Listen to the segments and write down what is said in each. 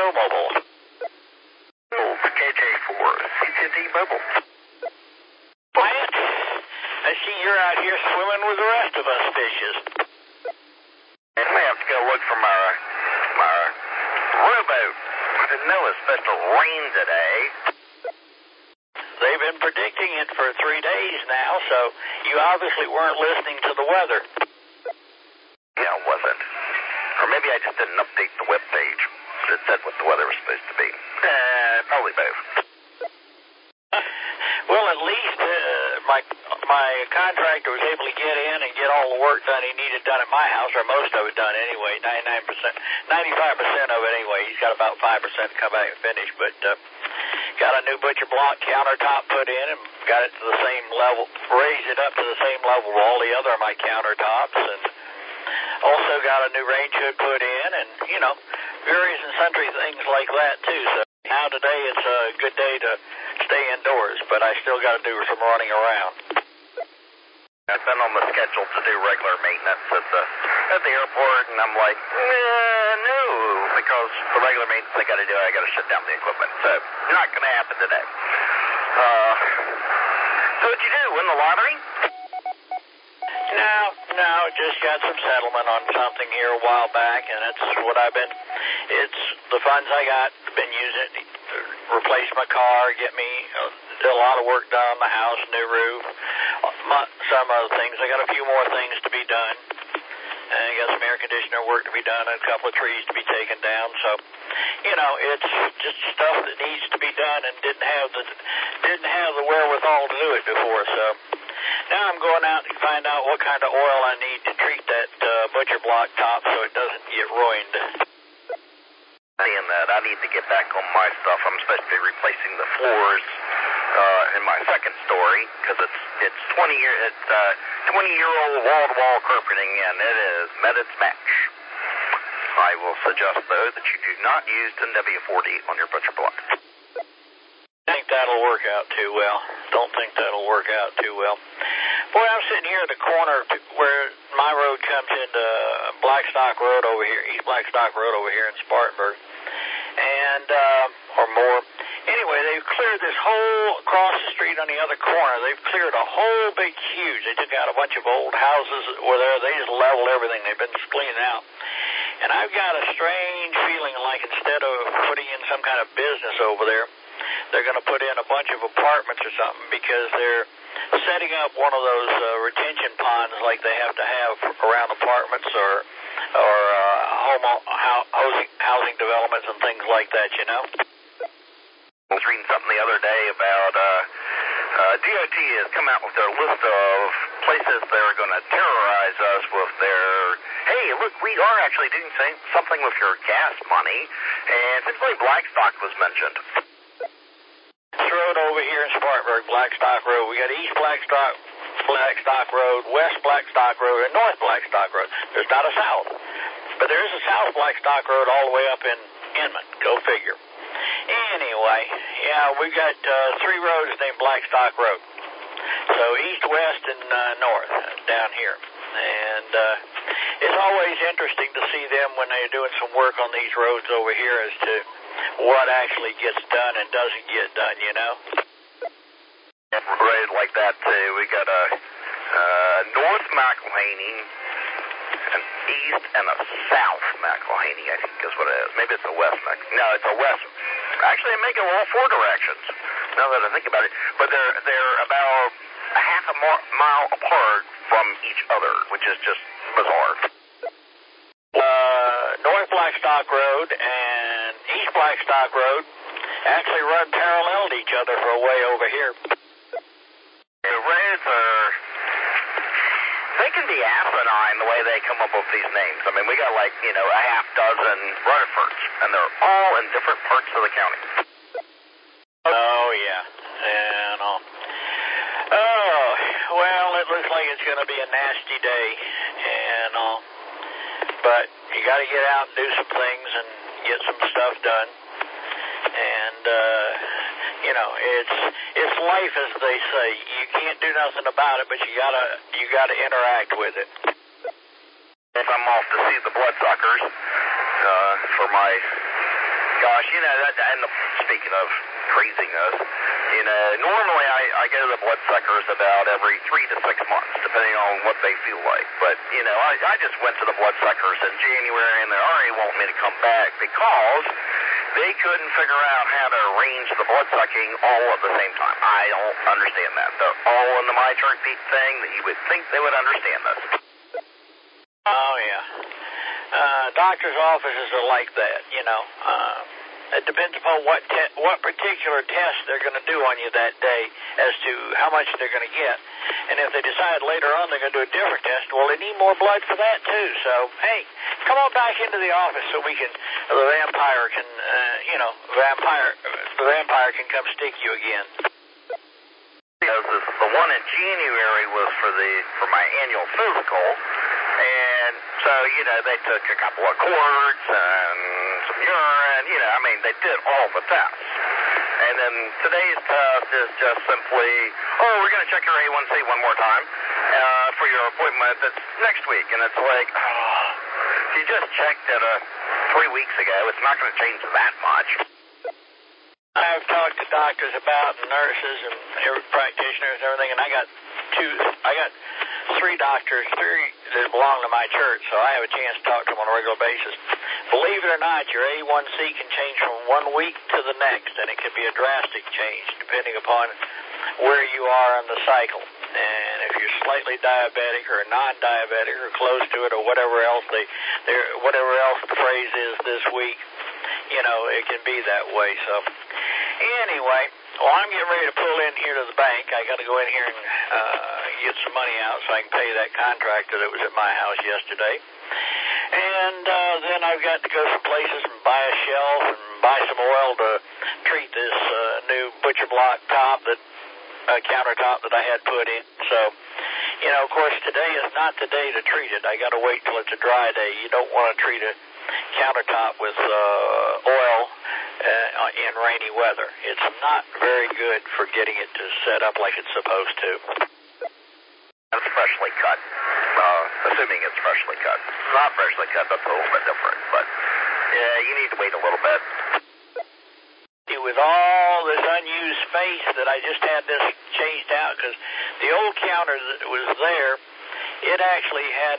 Mobile. KJ4, CCD Mobile. Wyatt, I see you're out here swimming with the rest of us fishes. I may have to go look for my rowboat. I didn't know it was supposed to rain today. They've been predicting it for 3 days now, so you obviously weren't listening to the weather. Yeah, I wasn't. Or maybe I just didn't update the webpage that said what the weather was supposed to be. Probably both. Well, at least my contractor was able to get in and get all the work done he needed done at my house, or most of it done anyway, 95% of it anyway. He's got about 5% to come back and finish, but got a new butcher block countertop put in and got it to the same level, raised it up to the same level of all the other of my countertops, and also got a new range hood put in, and, you know, various and sundry things like that, too. So now today it's a good day to stay indoors, but I still got to do some running around. I've been on the schedule to do regular maintenance at the airport, and I'm like, no, because the regular maintenance I got to do, I got to shut down the equipment. So, not going to happen today. So what'd you do, win the lottery? No, just got some settlement on something here a while back, and that's what it's the funds I got, been using it to replace my car, get me a lot of work done on the house, new roof, some other things. I got a few more things to be done. And I got some air conditioner work to be done and a couple of trees to be taken down. So, you know, it's just stuff that needs to be done and didn't have the wherewithal to do it before. So now I'm going out to find out what kind of oil I need to treat that butcher block top so it doesn't get ruined. Saying that I need to get back on my stuff. I'm supposed to be replacing the floors in my second story because it's 20-year-old wall-to-wall carpeting, and it is met its match. I will suggest though that you do not use 10W40 on your butcher block. I think that'll work out too well. Don't think that'll work out too well. Boy, I'm sitting here at the corner where my road comes into Blackstock Road over here, East Blackstock Road over here in Spartanburg, and or more. Anyway, they've cleared this whole, across the street on the other corner, they've cleared a whole big huge, they took out a bunch of old houses that were there, they just leveled everything, they've been cleaning out. And I've got a strange feeling like instead of putting in some kind of business over there, they're going to put in a bunch of apartments or something because they're setting up one of those retention ponds like they have to have around apartments or housing developments and things like that, you know? I was reading something the other day about DOT has come out with their list of places they're going to terrorize us with their, hey, look, we are actually doing something with your gas money, and simply Blackstock was mentioned. This road over here in Spartanburg, Blackstock Road, we got East Blackstock Road, West Blackstock Road, and North Blackstock Road. There's not a south, but there is a South Blackstock Road all the way up in Inman. Go figure. Anyway, yeah, we got 3 roads named Blackstock Road. So east, west, and north down here. And it's always interesting to see them when they're doing some work on these roads over here as to what actually gets done and doesn't get done, you know? Right, like that, too. We got a North McElhaney, an East, and a South McElhaney, I think is what it is. Maybe it's a West McElhaney. No, it's a West. Actually, they make it all 4 directions, now that I think about it. But they're about a half a mile apart from each other, which is just bizarre. North Blackstock Road and East Blackstock Road actually run parallel to each other for a way over here. The roads are... They can be asinine the way they come up with these names. I mean, we got like, a half dozen Rutherfords, and they're all in different parts of the county. Oh, yeah. And, oh, well, it looks like it's going to be a nasty day, and, but you got to get out and do some things and get some stuff done. And, it's life, as they say. You can't do nothing about it, but you gotta interact with it. If I'm off to see the Bloodsuckers for my Gosh, speaking of craziness, normally I go to the bloodsuckers about every 3 to 6 months, depending on what they feel like. But, I just went to the bloodsuckers in January, and they already want me to come back because they couldn't figure out how to arrange the blood sucking all at the same time. I don't understand that. They're all in the MyChartBeat thing that you would think they would understand this. Oh, yeah. Doctors' offices are like that, It depends upon what particular test they're going to do on you that day as to how much they're going to get. And if they decide later on they're going to do a different test, well, they need more blood for that too. So, hey, come on back into the office so the vampire can, the vampire can come stick you again. Because the one in January was for my annual physical, and so, they took a couple of cords and some urine, they did all the tests. And then today's test is just simply, we're going to check your A1C one more time for your appointment that's next week. And it's like, if you just checked it 3 weeks ago, it's not going to change that much. I've talked to doctors about nurses and practitioners and everything, and I got 3 doctors, 3 that belong to my church, so I have a chance to talk to them on a regular basis. Believe it or not, your A1C can change from 1 week to the next, and it can be a drastic change depending upon where you are in the cycle. And if you're slightly diabetic or non-diabetic or close to it or whatever else the phrase is this week, it can be that way. So anyway, I'm getting ready to pull in here to the bank. I got to go in here and get some money out so I can pay that contractor that was at my house yesterday. And then I've got to go some places and buy a shelf and buy some oil to treat this new butcher block countertop that I had put in. So, of course, today is not the day to treat it. I got to wait till it's a dry day. You don't want to treat a countertop with oil in rainy weather. It's not very good for getting it to set up like it's supposed to. It's freshly cut, assuming it's freshly cut. If it's not freshly cut, that's a little bit different, but yeah, you need to wait a little bit. With all this unused space that I just had this changed out, because the old counter that was there, it actually had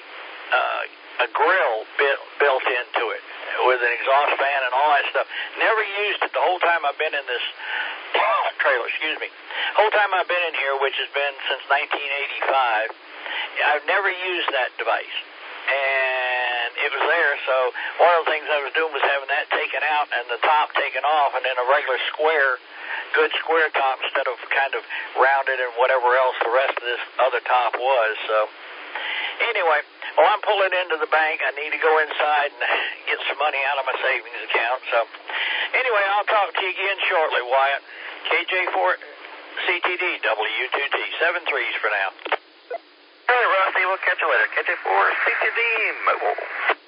a grill built into it with an exhaust fan and all that stuff. Never used it the whole time I've been in this trailer, whole time I've been in here, which has been since 1985, I've never used that device. And it was there, so one of the things I was doing was having that taken out and the top taken off, and then a regular good square top instead of kind of rounded and whatever else the rest of this other top was. So anyway, I'm pulling into the bank. I need to go inside and get some money out of my savings account. So anyway, I'll talk to you again shortly, Wyatt. KJ4 CTD W2T 73s for now. All right, Rusty, we'll catch you later. KJ4 CTD Mobile.